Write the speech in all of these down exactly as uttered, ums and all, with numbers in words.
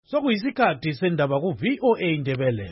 Sokuyisikhathi sendaba ku V O A Indebele.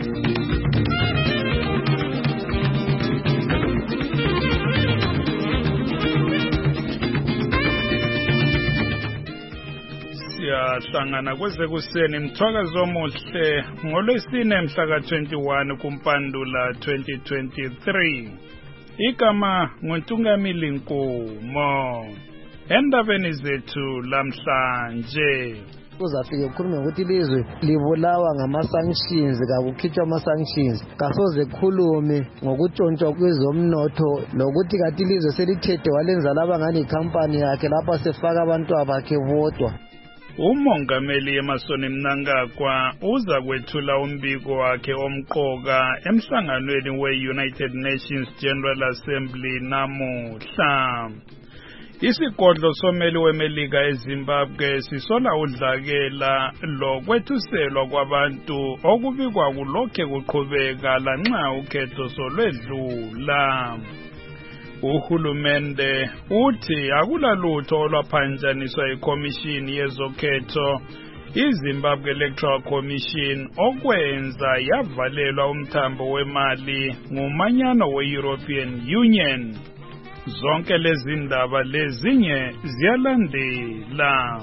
Siyahlangana kwezekuseni mthwakazo omuhle ngolwesine mhla ka twenty-one kuMpandula twenty twenty-three. Igama nguNtungamili Nkumo. Endabeni zethu lamhlanje uzafike ukukhuluma ukuthi ilizwe libulawa ngama-sanctions, kakukhitshwa ama-sanctions, kasoze khulume ngokutshontshwa kwezomnotho lokuthi kathi ilizwe selithethe walenza laba ngani ikhampani yakhe lapha sefaka abantu bakhe bodwa. Umongameli Emmerson Mnangagwa uza kwethula umbiko wakhe omqoka emhlanganweni we-United Nations General Assembly namuhla. Isigodlo someli weMelika eZimbabwe sisola udlakela lokwethuselwa kwabantu okubikwa kulokhe kuqhubeka lanxa ukhetho solwedlula. Uhulumende uthi akulalutho olwaphanjaniswa ikomishini yezokhetho iZimbabwe Electoral Commission okwenza yavalelwa umthambo wemali ngumanyano we-European Union. Zonke lezi ndaba lezinye ziyalandela.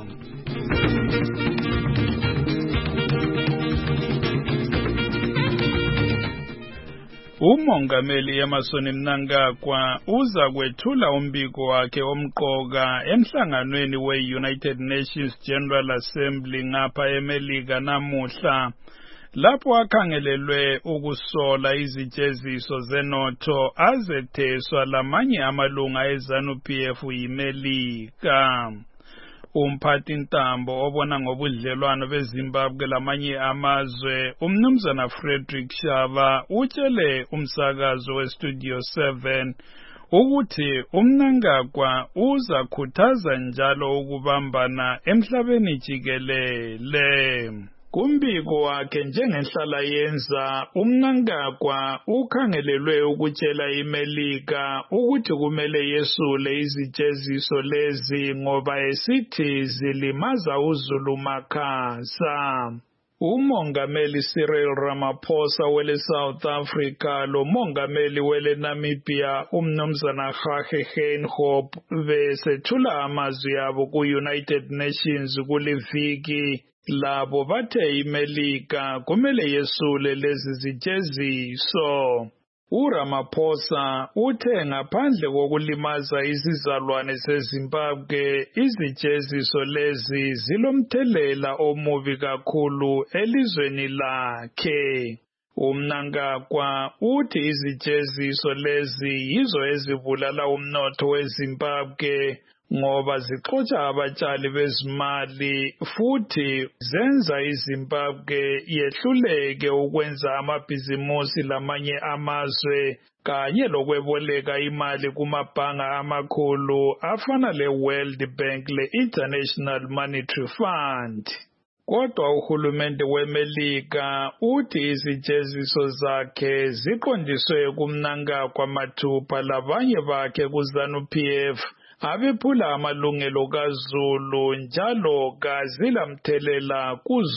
Umongameli Emmerson Mnangagwa uza kwethula umbiko wakhe omqoka emhlanganweni we-United Nations General Assembly ngapha eMelika namuhla, lapho akhangelelwe ukusola izijeziso zenotho azetheswa lamanye amalunga eZANU-P F yiMelika. Umphathi ntambo obona ngobudlelwano beZimbabwe lamanye amazwe umnumzana Frederick Shava utshele umsakazo weStudio seven ukuthi uMnangagwa uza khuthaza njalo ukubambana emhlabeni jikelele. Kumbiko wakhe njengenhlala yenza uMnangagwa ukhangelelwe ukutshela iMelika ukuthi kumele yesule izijeziso lezi ngoba esithi zilimaza uZulu makhasa. Umongameli Cyril Ramaphosa wele South Africa lo mongameli wele Namibia umnumzana Hage Geingob besethula amazwi yabo ku-United Nations kuliviki. Labo bathe iMelika kumele yesule lezi zijeziso. uRamaphosa uthe ngaphandle kokulimaza izizalwane zeZimbabwe izijeziso lezi zilomthelela omubi kakhulu elizweni lakhe. uMnangagwa uthi izijeziso lezi yizo ezibulala umnotho weZimbabwe ngoba zixotsha abatshali bezimali futhi zenza iZimbabwe yehluleke ukwenza amabhizimusi lamanye amazwe kanye lokweboleka imali kumabhanga amakhulu afana le-World Bank le-International Monetary Fund. Kodwa uhulumende weMelika uthi izijeziso zakhe ziqondiswe kuMnangagwa mathupha labanye bakhe kuZANU-P F abephula amalungelo kaZulu njalo kazilamthelela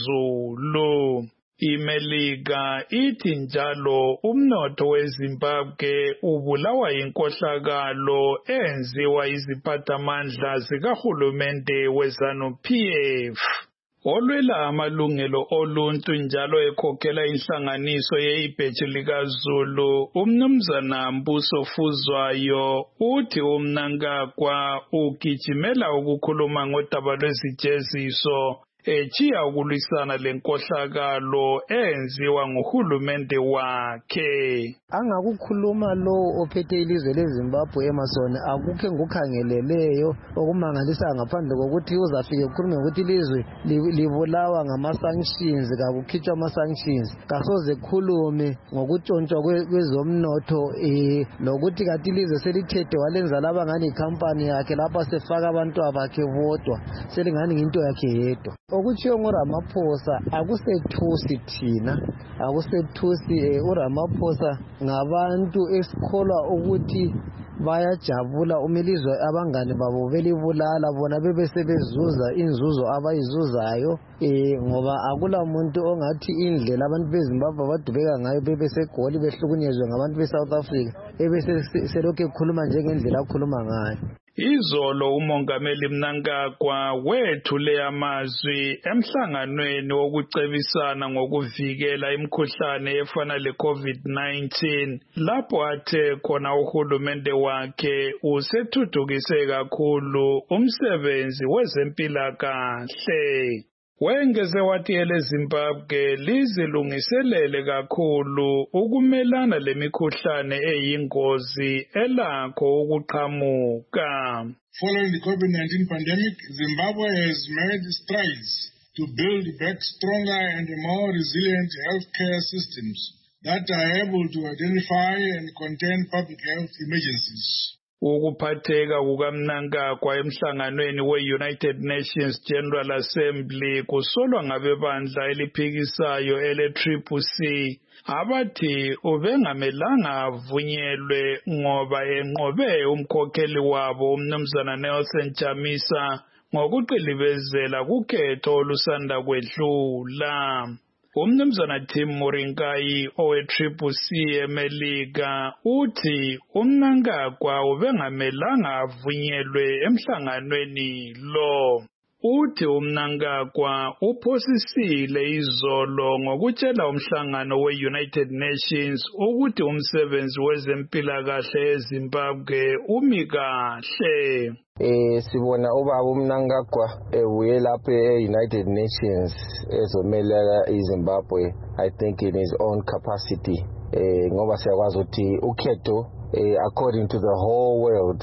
kuZulu. iMelika ithi njalo umnotho weZimbabwe ubulawa inkohlakalo enziwa iziphathamandla zikahulumende weZANU-P F. Olwela amalungelo oluntu njalo ekhokhela inhlanganiso yeibheji likaZulu umnumzana Mbuso Fuzwayo uthi uMnangagwa ugijimela ukukhuluma ngodaba lwezijeziso echiya ukulwisana lenkohlakalo enziwa nguhulumende wakhe. Angakukhuluma lo ophethe ilizwe leZimbabwe Emmerson akukho ngukhangeleleyo okumangalisa ngaphandle kokuthi uzafike ukukhuluma ukuthi ilizwe libulawa ngama-sanctions, kakukhitshwa ama-sanctions, kasoze khulume ngokutshontshwa kwezomnotho eh lokuthi kathi ilizwe selithethe walenza laba ngani ikhampani yakhe lapha sefaka abantu bakhe bodwa selingani into yakhe yedwa. Okutshiwo nguRamaphosa akusethusi thina, akusethusi uRamaphosa ngabantu esikholwa ukuthi bayajabula umilizwe abangani babo belibulala bona bebesebezuza inzuzo abayizuzayo eh ngoba akula muntu ongathi indlela abantu beZimbabwe badubeka ngayo bebesegoli behlukunyezwe ngabantu beSouth Africa ebese selokhu ekhuluma njengendlela akhuluma ngayo. Izolo umongameli Mnangagwa wethule amazwi emhlanganweni wokucebisana ngokuvikela imikhuhlane efana le-COVID nineteen lapho athe khona uhulumende wakhe usethuthukise kakhulu umsebenzi wezempilakahle. Wengeze wathi ele Zimbabwe lizilungiselele kakhulu ukumelana lemikhuhlane eyingozi elakho ukuqhamuka. Following the COVID nineteen pandemic, Zimbabwe has made strides to build back stronger and more resilient healthcare systems that are able to identify and contain public health emergencies. Ukuphatheka kukaMnangagwa emhlanganweni we-United Nations General Assembly kusolwa ngabebandla eliphikisayo ele-Triple C abathi ubengamelanga avunyelwe ngoba enqobe umkhokheli wabo umnumzana Nelson Chamisa ngokuqilibezela kukhetho olusanda kwedlula. Umnumzana Tim Moringai owe-Triple C eMelika uthi uMnangagwa ubengamelanga avunyelwe emhlanganweni lo. Uthi uMnangagwa uphosisile izolo ngokutshela umhlangano we-United Nations ukuthi umsebenzi wezempilakahle eZimbabwe umi kahle. Eh sibona ubaba uMnangagwa ebuye lapha e-United Nations ezomelela iZimbabwe I think in his own capacity eh ngoba siyakwazi ukuthi ukhetho eh, according to the whole world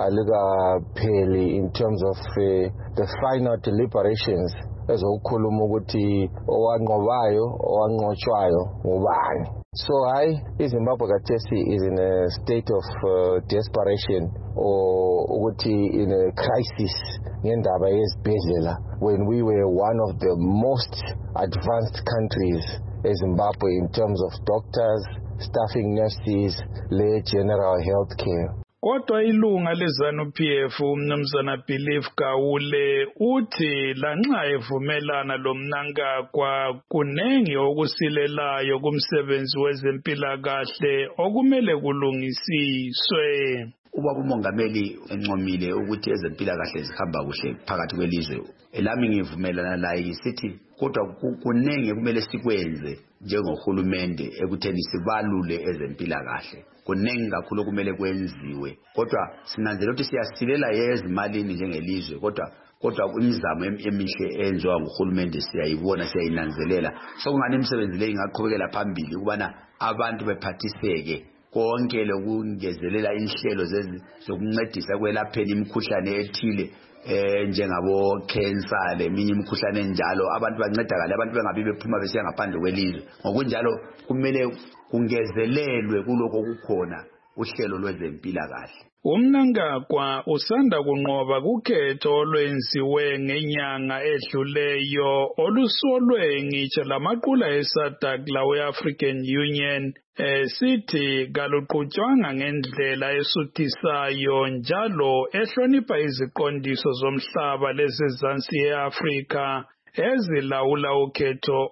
alikapheli in terms of uh, the final deliberations ezokukhuluma ukuthi owanqobayo owanqotshwayo ngubani. So I iZimbabwe kathesi is in a state of uh, desperation or ukuthi in a crisis ngendaba yezibhedlela when we were one of the most advanced countries eZimbabwe in terms of doctors, staffing nurses, le general health care. Kodwa ilunga leZANU-P F umnumzana Believe Gawule uthi lanxa evumelana lo Mnangagwa kunengi okusilelayo kumsebenzi wezempilakahle okumele kulungisiswe. Ubaba umongameli encomile ukuthi ezempilakahle zihamba kuhle phakathi kwelizwe. Elami ngivumelana laye sithi kodwa kunengi kumele sikwenze njengohulumende ekutheni sibalule ezempilakahle. Kunengi kakhulu kumele kwenziwe. Kodwa sinanzela ukuthi siyasilela yezimalini njengelizwe kodwa kodwa imizamo emihle enziwa nguhulumende siyayibona siyayinanzelela. Sokungani imisebenzi le ingaqhubekela phambili ukubana abantu bephathiseke konke lokungezelela inhlelo zokuncedisa kwelapheni imikhuhlane ethile eh njengabo cancer leminye imikhuhlane enjalo abantu bancedakala abantu bengabi bephuma besiya ngaphandle kwelizwe. Ngokunjalo kumele kungezelelwe kuloko okukhona uhlelo lwezempilakahle. uMnangagwa usanda kunqoba kukhetho olwenziwe ngenyanga edluleyo olusolwe ngitsho lamaqula eSADC lawe African Union esithi kaluqhutshwanga ngendlela esuthisayo njalo ehlonipha iziqondiso zomhlaba lezezansi eAfrika ezilawula ukhetho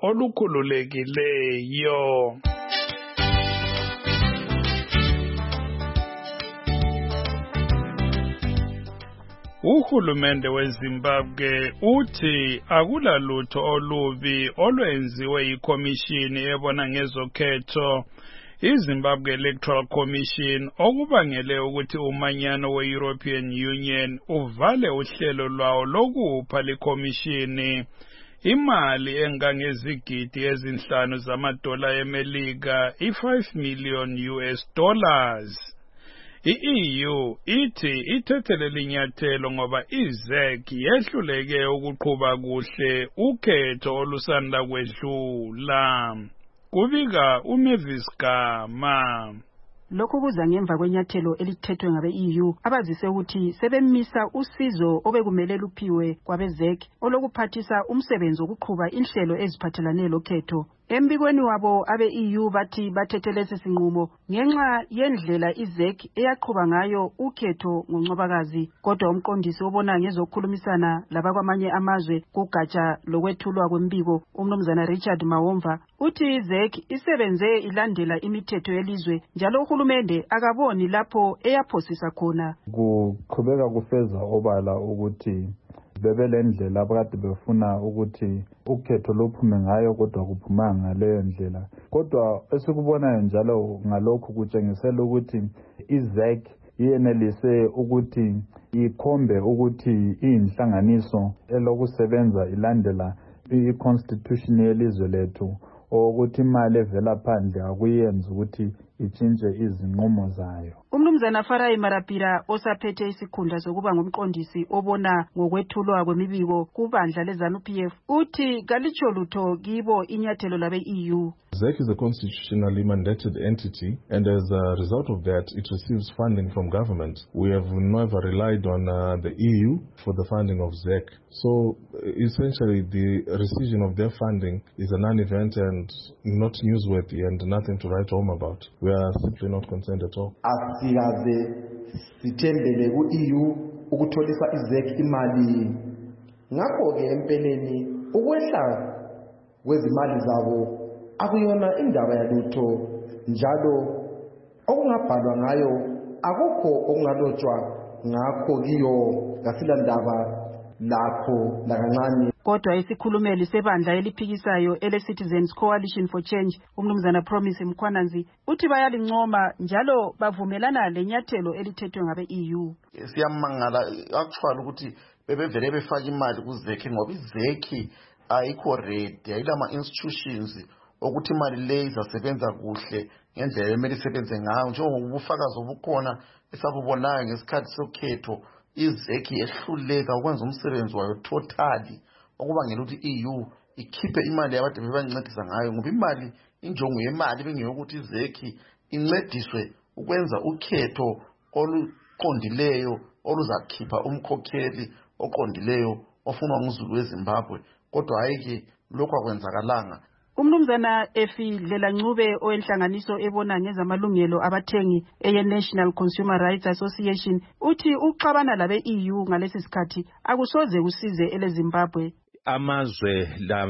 olukhululekileyo. Uhulumende weZimbabwe uthi akulalutho olubi olwenziwe yikomishini ebona ngezokhetho iZimbabwe Electoral Commission okubangele ukuthi umanyano we-European Union uvale uhlelo lwawo lokupha likomishini imali engangezigidi ezinhlanu zamadola eMelika i-five million U S dollars. I-E U ithi ithethe linyathelo ngoba iZ E C yehluleke ukuqhuba kuhle ukhetho olusanda kwedlula. Kubika uMavis Gama. Lokhu kuza ngemva kwenyathelo elithethwe ngabe-E U abazise ukuthi sebemisa usizo obekumele luphiwe kwabe-Z E C olokuphathisa umsebenzi wokuqhuba inhlelo eziphathelane lokhetho Embikweni wabo abe-E U bathi bathethe lesi sinqumo ngenxa yendlela i-Z E C eyaqhuba ngayo ukhetho ngoNcwabakazi, kodwa umqondisi obona ngezokukhulumisana labakwamanye amazwe kugatsha lokwethulwa kwembiko umnumzana Richard Mawomva uthi i-Z E C isebenze ilandela imithetho yelizwe njalo uhulumende akaboni lapho eyaphosisa khona. Kuqhubeka kufeza obala ukuthi bebelendlela abakade befuna ukuthi ukhetho lophume ngayo kodwa kuphuma ngaleyo ndlela, kodwa esikubonayo njalo ngalokhu kutshengisela ukuthi i-Z E C iyenelise ukuthi ikhombe ukuthi iyinhlanganiso elokusebenza ilandela i-constitution yelizwe lethu, ukuthi imali evela phandle akuyenzi ukuthi itshintshe izinqumo zayo. Umnumzana Farai Marapira osaphethe isikhundla sokuba ngumqondisi obona ngokwethulwa kwemibiko kubandla leZANU P F uthi kalitsho lutho kibo inyathelo labe-E U. Z E C is a constitutionally mandated entity, and as a result of that, it receives funding from government. We have never relied on uh, the E U for the funding of Z E C. So, essentially, the rescission of their funding is a non-event and not newsworthy and nothing to write home about. We are simply not concerned at all. Asikaze sithembele ku-E U ukutholisa i-Z E C imali. Ngakho-ke empeleni ukwehla kwezimali zabo akuyona indaba yalutho, njalo okungabhalwa ngayo akukho okungalotshwa ngakho kiyo ngasilandaba lakho lakancane. Kodwa isikhulumeli sebandla eliphikisayo ele-Citizens Coalition for Change umnumzana Promise Mkhwananzi uthi bayalincoma njalo bavumelana lenyathelo elithethwe ngabe-E U. Siyamangala actually ukuthi bebevele befaka imali ku-Z E C ngoba i-Z E C ayikho ready, ayilama institutions ukuthi imali le izasebenza kuhle ngendlela emele isebenze ngayo, njengoba ubufakazi obukhona esabubonayo ngesikhathi sokhetho i-Z E C ehluleka ukwenza umsebenzi wayo totally, okubangela ukuthi i-E U ikhiphe imali yabade bebancedisa ngayo, ngoba imali injongo yemali bengeyokuthi i-Z E C incediswe ukwenza ukhetho oluqondileyo oluzakhipha umkhokheli oqondileyo ofunwa ngumZulu weZimbabwe, kodwa hayike lokho akwenzakalanga. Umnumzana Efi Dlela-Ncube owenhlanganiso ebona ngezamalungelo abathengi eye-National Consumer Rights Association uthi uxabana labe-E U ngalesi sikhathi akusoze kusize eleZimbabwe. Amazwe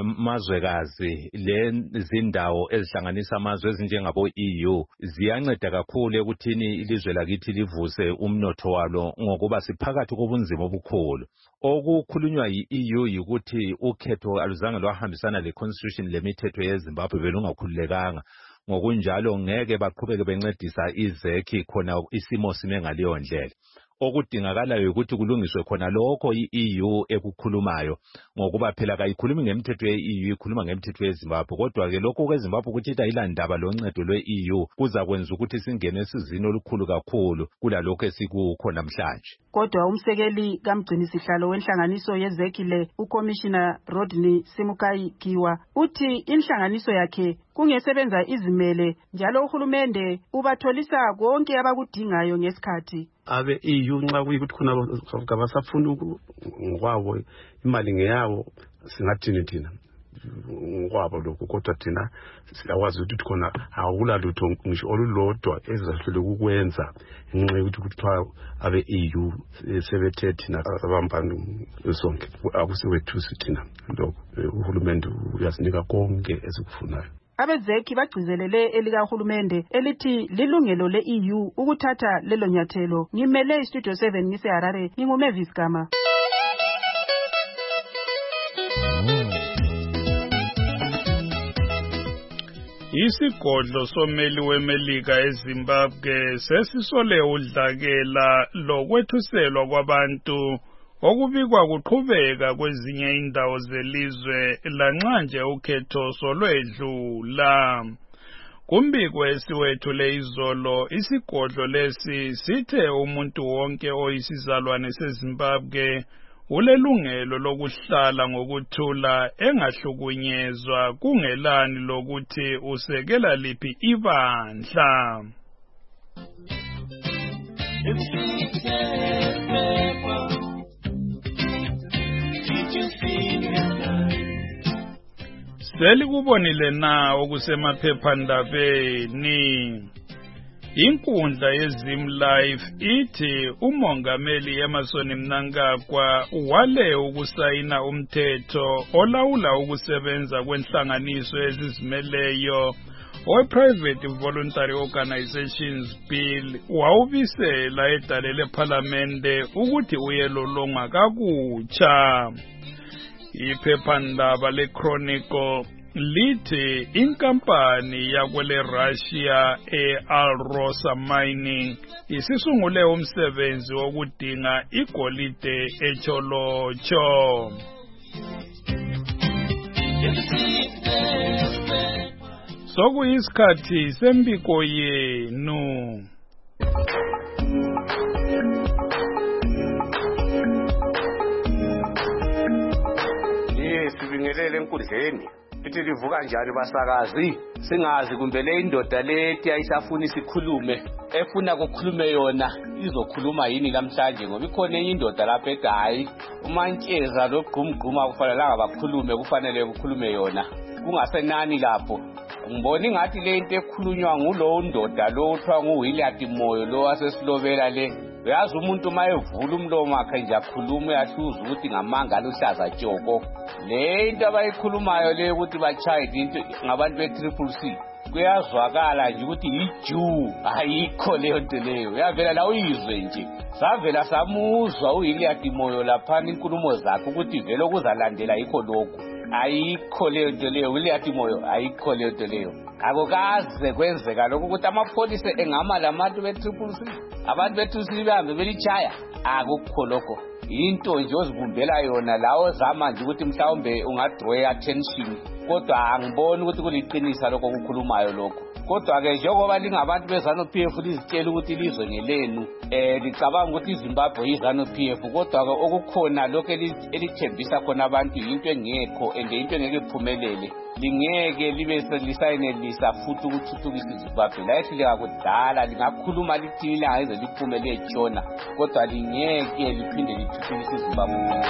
lamazwekazi lezindawo ezihlanganisa amazwe ezinjengabo-E U ziyanceda kakhulu ekuthini ilizwe lakithi livuse umnotho walo ngokuba siphakathi kobunzima obukhulu. Okukhulunywa yi-E U yikuthi ukhetho aluzange lwahambisana le-constitution lemithetho yeZimbabwe belungakhululekanga, ngokunjalo ngeke baqhubeke bencedisa i-Z E C khona isimo sime ngaleyo ndlela. Okudingakalayo ukuthi kulungiswe khona lokho i-E U ekukhulumayo, ngokuba phela kayikhulumi ngemithetho ye-E U, ikhuluma ngemithetho yeZimbabwe, kodwa ke lokho kweZimbabwe ukuthi ilandaba loncedo lwe-E U kuza kwenza ukuthi singene esizini olukhulu kakhulu kulalokho esikukho namhlanje. Kodwa umsekeli kamgcinisihlalo wenhlanganiso ye-Z E C le uCommissioner Rodney Simukai Giwa uthi inhlanganiso yakhe kungesebenza izimele njalo uhulumende ubatholisa konke abakudingayo ngesikhathi. Abe-E U nxa kuyikuthi khona abasafuna ngokwabo imali ngeyawo singathini thina ngokwabo lokhu, kodwa thina siyawazi ukuthi khona akula lutho ngisho olulodwa ezizahlule ukukwenza ngenxa yokuthi kuthiwa abe-E U sebethe thina abambani sonke akusiwethusi thina lokho. Uhulumende uyasinika konke esikufunayo. Abe-Z E C bagcizelele elikahulumende elithi lilungelo le-E U ukuthatha lelo nyathelo. Ngimele iStudio seven ngise-Harare, nginguMavis Gama. Isigodlo someli weMelika eZimbabwe sesisole udlakela lokwethuselwa kwabantu okubikwa kuqhubeka kwezinye indawo zelizwe lanxa nje ukhetho solwedlula. Kumbiko esiwethule izolo, isigodlo lesi sithe umuntu wonke oyisizalwane seZimbabwe ulelungelo lokuhlala ngokuthula engahlukunyezwa kungelani lokuthi usekela liphi ibandla. selikubonile na okusemaphephandabeni. Inkundla yeZim Life ithi umongameli Emmerson Mnangagwa wale ukusayina umthetho olawula ukusebenza kwenhlanganiso ezizimeleyo we-Private Voluntary Organizations Bill wawubisela edale lePhalamende ukuthi uyelolonga kakutsha. Iphephandaba leChronicle lithi inkampani yakwele Russia eAlrosa Mining isisungule umsebenzi wokudinga igolide eCholocho. Sokuyisikhathi sembiko yenu. Yes, sibingelele enkundleni. Ithi livuka njani basakazi? Singazi kumbe le indoda lethi ayisafuna isikhulume. Efuna ukukhulume yona izokhuluma yini namhlanje ngoba ikhona enye indoda lapha edayi. uMantsheza loGqumgquma kufanele bakhulume kufanele ukukhulume yona. Kungasenani lapho. Ngibona ingathi le into ekhulunywa ngulo ndoda lo uthiwa nguWilliard Moyo lo wasesilobela le. Uyazi umuntu mayevula umlomo wakhe nje akhuluma uyahluza ukuthi ngamanga aluhlaza tshoko. Le into abayikhulumayo le ukuthi bachaye into ngabantu be-Triple C kuyazwakala nje ukuthi iJew ayikho leyo nto leyo. Uyavela la uyizwe nje. Savela samuzwa uWilliard Moyo lapha inkulumo zakhe ukuthi vele okuzalandela yikho lokho. Ayikho leyo nto leyo Williard Moyo ayikho leyo nto leyo. Akukaze kwenzeka lokho ukuthi amapholisa engama labantu be-Triple C abantu be-Triple C behambe belichaya akukho lokho. Into nje ozibumbela yona lawo zama nje ukuthi mhlawumbe ungadrawya attention kodwa angiboni ukuthi kuliqinisa lokho okukhulumayo lokho. Kodwa ke njengoba lingabantu beZanu P F lizitshela ukuthi lizwe ngelenu eh licabanga ukuthi iZimbabwe yiZanu P F kodwa ke okukhona lokho elithembisa khona abantu into engekho ende into engeke iphumelele lingeke libe selisayinelisa futhi ukuthuthukisa iZimbabwe. La ehluleka kudala lingakhuluma lithi ilanga liphumelele etshona kodwa lingeke liphinde lithuthukise iZimbabwe.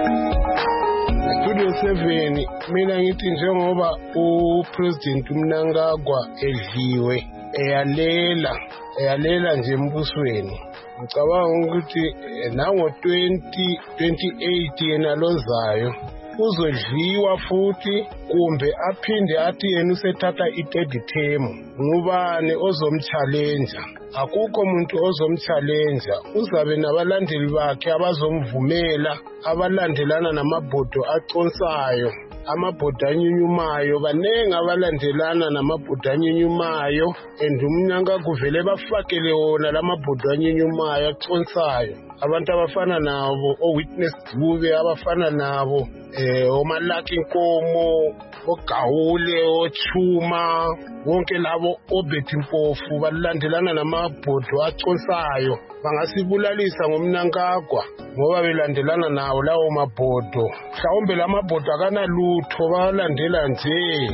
Studio seven mina ngithi njengoba uPresident Mnangagwa edliwe eyalela eyalela nje embusweni ngicabanga ukuthi nango twenty twenty-eight yena lozayo uzodliwa futhi kumbe aphinde athi yena usethatha i-third term ngubani ozomchallenge. Akukho umuntu ozomchallenge. Uzabe nabalandeli bakhe abazomvumela abalandelana namabhodo aconsayo amabhodo anyunyumayo banenge abalandelana namabhodo anyunyumayo and uMnangagwa vele bafakele wona lamabhodo anyunyumayo aconsayo. Abantu abafana nabo o-Witness Dube abafana nabo eh oMalaki Nkomo oGawule oChuma wonke labo oBethi Mpofu balandelana namabhodo aconsayo bangasibulalisa ngomNangagwa ngoba belandelana nawo lawo mabhodo. Mhlawumbe lamabhodo akanalutho balandela nje.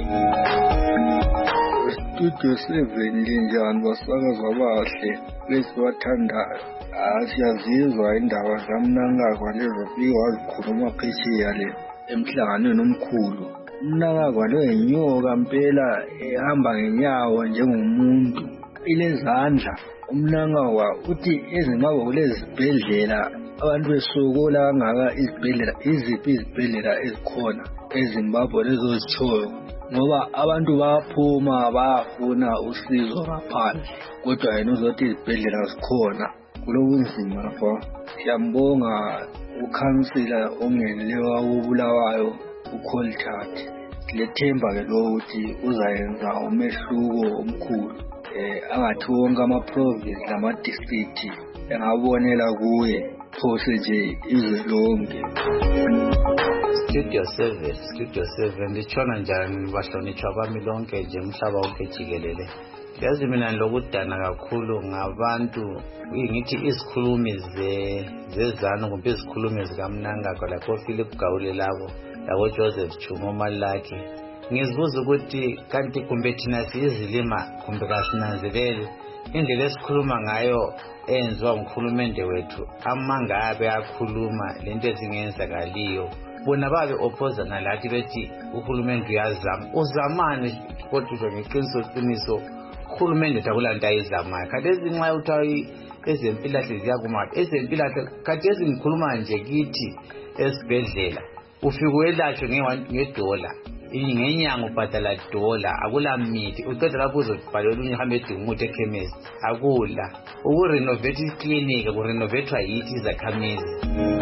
Studio seven linjani basakaza abahle lesiwathandayo. Asiyazizwa indaba zaMnangagwa lezofika wazikhuluma phesheya le emhlanganweni omkhulu. uMnangagwa lo yenyoka impela ehamba ngenyawo njengomuntu ilezandla. uMnangagwa uthi eZimbabwe kulezibhedlela abantu besokola kangaka izibhedlela iziphi izibhedlela ezikhona eZimbabwe lezozitshoyo ngoba abantu bayaphuma bayafuna usizo ngaphandle kodwa yena uzothi izibhedlela zikhona kulobunzima lapha. Siyambonga ukhansila ongeneleyo wobulawayo uColtart. Lethemba ke lokuthi uzayenza umehluko omkhulu eh angathi wonke ama-province lama-district engabonela kuye phose nje izwe lonke. Studio seven Studio seven lichona njani bahlonitshwa bami lonke nje umhlaba wonke jikelele. Yazi mina lokudana kakhulu ngabantu ngithi isikhulumi ze zezanu kumbe isikhulumi zikaMnangagwa lapho Philip Gawule labo labo Joseph Chuma Malaki. Ngizibuza ukuthi kanti kumbe thina sizilima kumbe kasinanzelele indlela esikhuluma ngayo enziwa umkhulumende wethu amangabe akhuluma lento ezingenzakaliyo bona babe opposana lathi bethi uhulumende uyazama uzamani kodwa ngeqiniso qiniso uhulumende takulanda ayizamayo khathesi nxa uthi ezempilakahle ziyakumaphi ezempilakahle khathesi ngikhuluma nje kithi esibhedlela ufika uyelatshwe ngedola ngenyanga ubhadala dola akula mithi uqeda lapho uzobhalela unye uhambe edinga umuthi ekhemesi akula ukurenovate iklinika kurenovathwa yithi izakhamizi.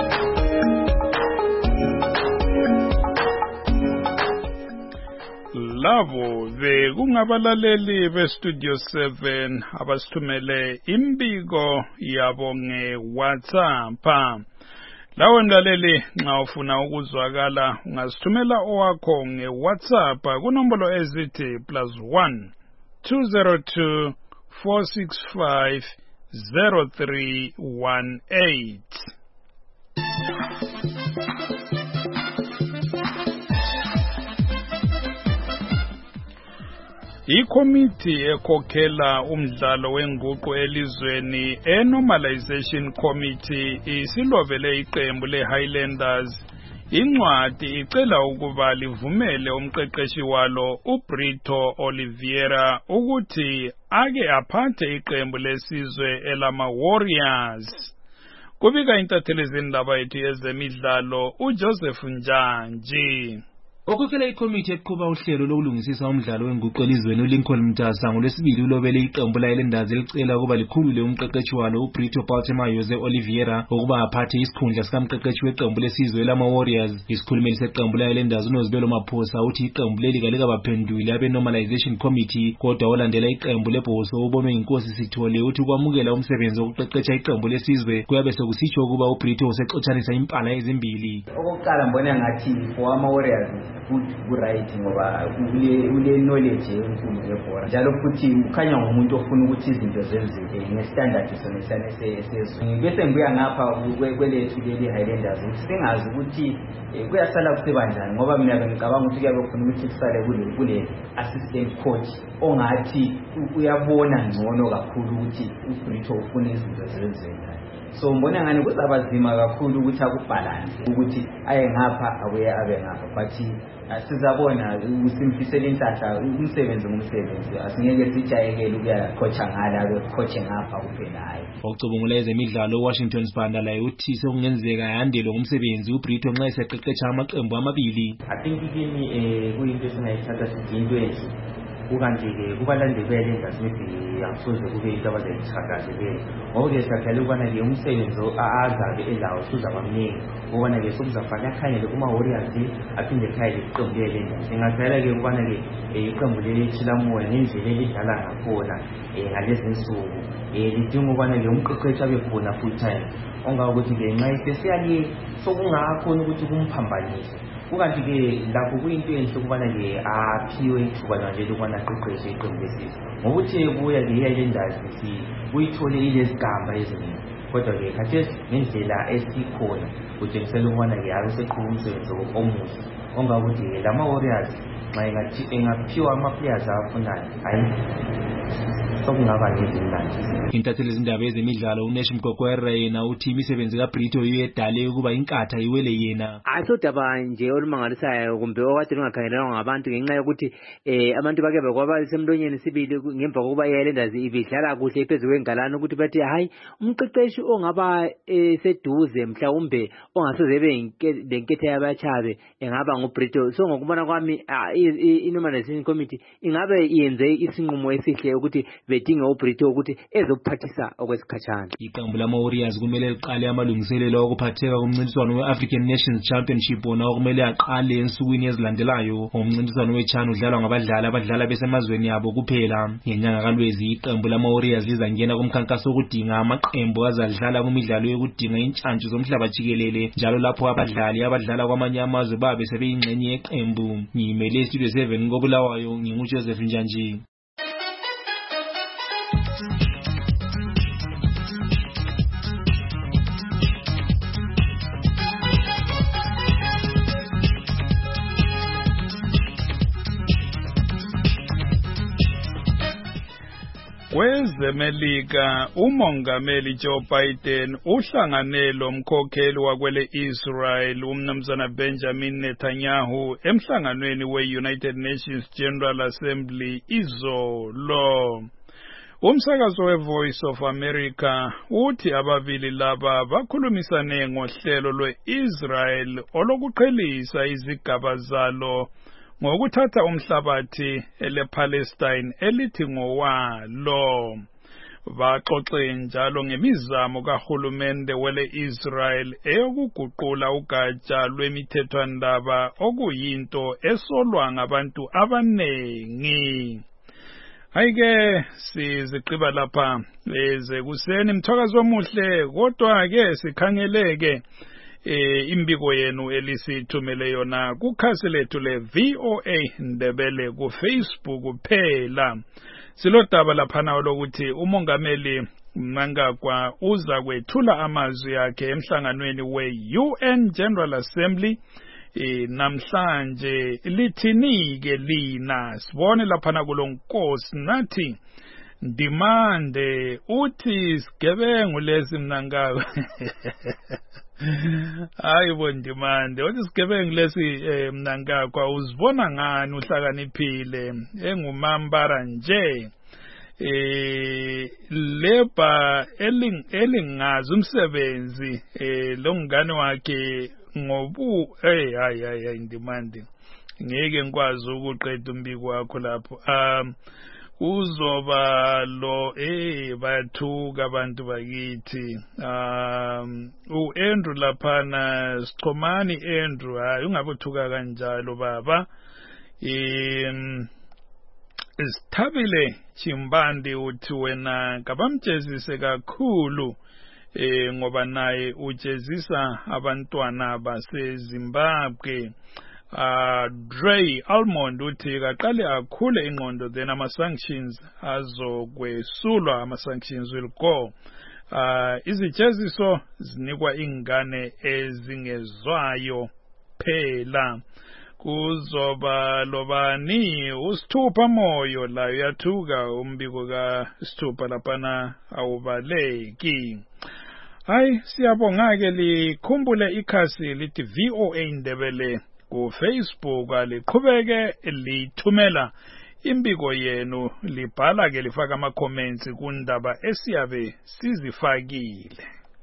Lavo bekungabalaleli bestudio seven abasithumele imbiko yabo nge-WhatsApp. Lawo mlaleli nxa ufuna ukuzwakala ungasithumela owakho nge-WhatsApp kunombolo ezithi plus one two zero two four six five zero three one eight. Ikomiti ekhokhela umdlalo wenguqu elizweni eNormalization Committee isilovele iqembu leHighlanders incwadi icela ukuba livumele umqeqeshi walo uBrito Oliveira ukuthi ake aphathe iqembu lesizwe elama Warriors. Kubika intatheli zindaba yethu yezemidlalo uJoseph Njanji. Okukela ikomiti eqhuba uhlelo lokulungisisa umdlalo wenguqu elizweni uLincoln Mtasa ngolwesibili ulobele iqembu layilendazi elicela ukuba likhulule umqeqeshi walo uBrito Baltimore Jose Oliveira ukuba aphathe isikhundla sikamqeqeshi weqembu lesizwe lama Warriors. Isikhulumeli seqembu layilendazi uNozibelo Maphosa uthi iqembu leli kalikabaphenduli abe Normalization Committee kodwa olandela iqembu lebhoso ubonwe inkosi Sithole uthi kwamukela umsebenzi wokuqeqesha iqembu lesizwe kuyabe sekusitsho ukuba uBrito usexotshanisa impala ezimbili. Okokuqala mbona ngathi for ama Warriors good right ngoba ule ule knowledge enkulu ngebhola njalo futhi ukhanya ngumuntu ofuna ukuthi izinto zenzeke ngestandard sonesane sesizwe. Bese ngibuya ngapha kwelethu leli Highlanders ukuthi singazi ukuthi kuyasala kusebanjani ngoba mina ngicabanga ukuthi kuyabe kufuna ukuthi kusale kule kule assistant coach ongathi uyabona ngcono kakhulu ukuthi uBrito ufuna izinto zenzeke. So mbona ngani kuzabazima kakhulu ukuthi akubalance ukuthi aye ngapha abuye abe ngapha but asizabona usimfisela intahla umsebenzi ngumsebenzi asingeke sijayekele ukuya coacha ngala abe coach ngapha kuphela hayi. Okucubungula ezemidlalo Washington Spanda la uthi sekungenzeka yandelo ngumsebenzi uBrito nxa eseqeqesha amaqembu amabili. I think kimi eh kuyinto esingayithatha sizinto ezinto ukanti ke kubalandebele ngasithi yasoze kube into abazayithakazelele ngoba sakhala ukwana ke umsebenzi azabe elawo suza kwamningi ukwana ke sokuzafaka khanye kuma Warriors aphinde khaya liqombele ngingazela ke ukwana ke iqembu lelichilamoya nendlela elidlala ngakhona ngalezi insuku lidinga ukwana ke umqeqeshi abe khona full time onga ukuthi ke nxa isesiyali sokungakhona ukuthi kumphambanise ukanti ke lapho kuyinto enhle ukubana ke aphiwe ithuba nje lokubana aqeqeshe iqembu lesizwe ngokuthi ebuya ke iyalendazi ukuthi uyithole ilezigamba eziningi kodwa ke khathesi ngendlela esikhona kutshengisela ukubana ke abeseqhuba umsebenzi omuhle ongakuthi lama Warriors xa engathi engaphiwa ama-players afunayo hayi sokungaba ngezimnandi. Intatheli zindaba ezemidlalo uNesh Mkokwere yena uthi imisebenzi kaBrito yedale ukuba inkatha iwele yena. Asodaba nje olumangalisayo kumbe okade lungakhangelelwa ngabantu ngenxa yokuthi eh abantu bake bakwaba semlonyeni sibili ngemva kokuba iHighlanders ibidlala kuhle phezulu kwengalana ukuthi bathi hayi umqeqeshi ongaba seduze mhlawumbe ongasoze be lenkethe yabachabe engaba nguBrito. So ngokubona kwami iNormalization Committee ingabe iyenze isinqumo esihle ukuthi bedinga uBrito ukuthi ezophathisa okwesikhatshana. Iqembu lama Warriors kumele liqale amalungiselelo okuphatheka kumncintiswano weAfrican Nations Championship ona okumele aqale ensukwini ezilandelayo. Umncintiswano weChan udlalwa ngabadlali abadlala besemazweni yabo kuphela. Ngenyanga kaLwezi iqembu lama Warriors lizangena kumkhankaso wokudinga amaqembu azadlala kumidlalo yokudinga intshantshu zomhlaba jikelele njalo lapho abadlali abadlala kwamanye amazwe babe sebeyingxenye yeqembu. Ngimele Studio seven ngobulawayo nginguJoseph Njanji. Kwezemelika umongameli Joe Biden uhlangane lomkhokheli wakwele Israel umnumzana Benjamin Netanyahu emhlanganweni we-United Nations General Assembly izolo. Umsakazo we-Voice of America uthi ababili laba bakhulumisane ngohlelo lwe-Israel olokuqhelisa izigaba zalo ngokuthatha umhlabathi ele-Palestine elithi ngowalo. Baxoxe njalo ngemizamo kahulumende wele-Israel eyokuguqula ugatsha lwemithethwandaba okuyinto esolwa ngabantu abanengi. Hayike siziqiba lapha ezekuseni mthakazo omuhle kodwa ke sikhangeleke eh imbiko yenu elisithumele yona kukhasi lethu le V O A Ndebele ku Facebook phela. Silodaba lapha lokuthi umongameli Mnangagwa uza kwethula amazwi akhe emhlanganweni we-U N General Assembly e namhlanje lithinike lina sibone lapha kulonkosi nathi ndimande uthi sigebengu lesi Mnangagwa hayi bondimande uthi sigebengu lesi eh, Mnangagwa uzibona ngani uhlakaniphile engumambara nje eh leba eling elingazi umsebenzi eh lo ngane wakhe ngobu hey hayi hayi ndimande ngeke ngikwazi ukuqeda umbiko wakho lapho um uzoba lo eh bathuka abantu bakithi um uAndrew laphana Sichomani Andrew hayi ungabothuka kanjalo baba em Sithabile Chimbandi uthi wena ngabamjezise kakhulu eh ngoba naye ujezisa abantwana baseZimbabwe. Uh, Dre Almond uthi kaqale akhule ingqondo then ama sanctions azokwesulwa ama sanctions will go. Uh, izijeziso zinikwa ingane ezingezwayo phela. Kuzoba lobani usithupha moyo la uyathuka umbiko ka sithupha lapana awubaleki. Hayi siyabonga ke likhumbule ikhasi lithi V O A Ndebele ku Facebook aliqhubeke lithumela imbiko yenu libhala ke lifaka ama comments kundaba esiyabe sizifakile.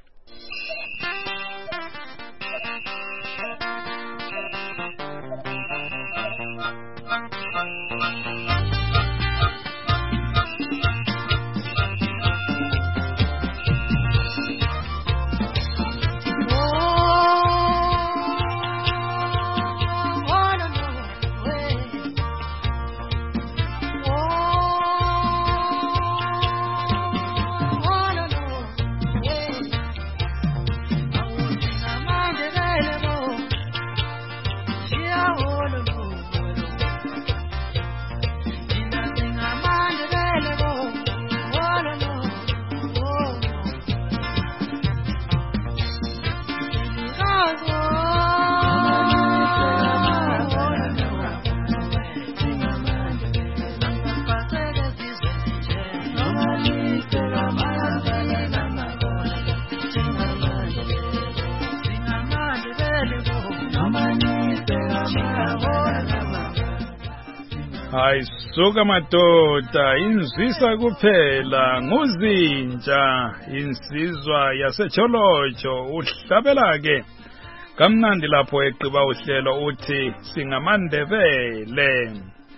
Hayi suka madoda inzisa kuphela nguzinja insizwa yasecholocho uhlabela ke kamnandi lapho eqiba uhlelo uthi singamandebele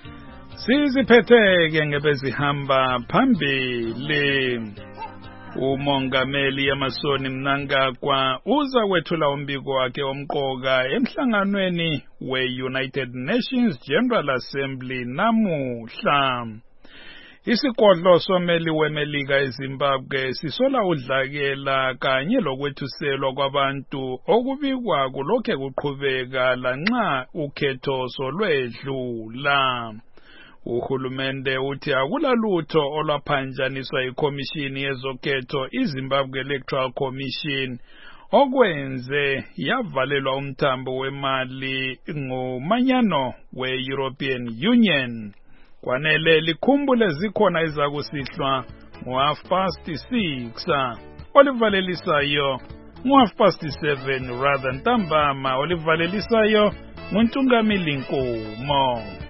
siziphetheke ngebezihamba phambili. Umongameli Emerson Mnangagwa uza kwethula umbiko wakhe omqoka emhlanganweni we-United Nations General Assembly namuhla. Isigodlo someli weMelika eZimbabwe sisola udlakela kanye lokwethuselwa kwabantu okubikwa kulokhe kuqhubeka lanxa ukhetho solwedlula. Uhulumende uthi akulalutho olwaphanjaniswa ikomishini yezokhetho iZimbabwe Electoral Commission okwenze yavalelwa umthambo wemali ngomanyano we-European Union. Kwanele likhumbule zikhona izakusihlwa ngo-half past six. Olivalelisayo ngo-half past seven rather ntambama. Olivalelisayo nguNtungamili Nkomo.